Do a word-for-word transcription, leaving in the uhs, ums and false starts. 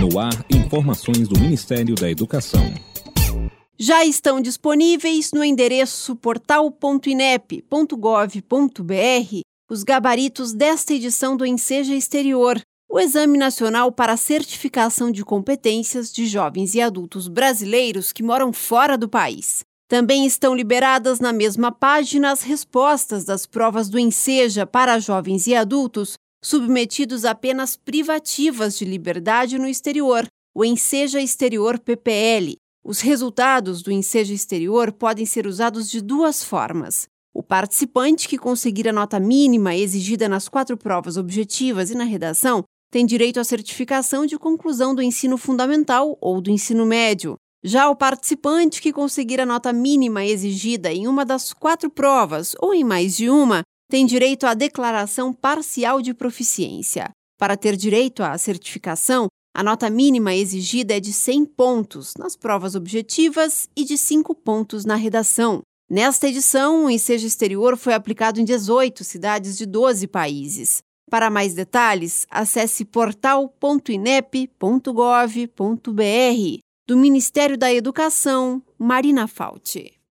No ar, informações do Ministério da Educação. Já estão disponíveis no endereço portal ponto inep ponto gov ponto br os gabaritos desta edição do Enseja Exterior, o Exame Nacional para a Certificação de Competências de Jovens e Adultos Brasileiros que moram fora do país. Também estão liberadas na mesma página as respostas das provas do Enseja para jovens e adultos submetidos a penas privativas de liberdade no exterior, o Enseja Exterior P P L. Os resultados do Enseja Exterior podem ser usados de duas formas. O participante que conseguir a nota mínima exigida nas quatro provas objetivas e na redação tem direito à certificação de conclusão do ensino fundamental ou do ensino médio. Já o participante que conseguir a nota mínima exigida em uma das quatro provas ou em mais de uma tem direito à declaração parcial de proficiência. Para ter direito à certificação, a nota mínima exigida é de cem pontos nas provas objetivas e de cinco pontos na redação. Nesta edição, o Enseja Exterior foi aplicado em dezoito cidades de doze países. Para mais detalhes, acesse portal ponto inep ponto gov ponto br. Do Ministério da Educação, Marina Fauci.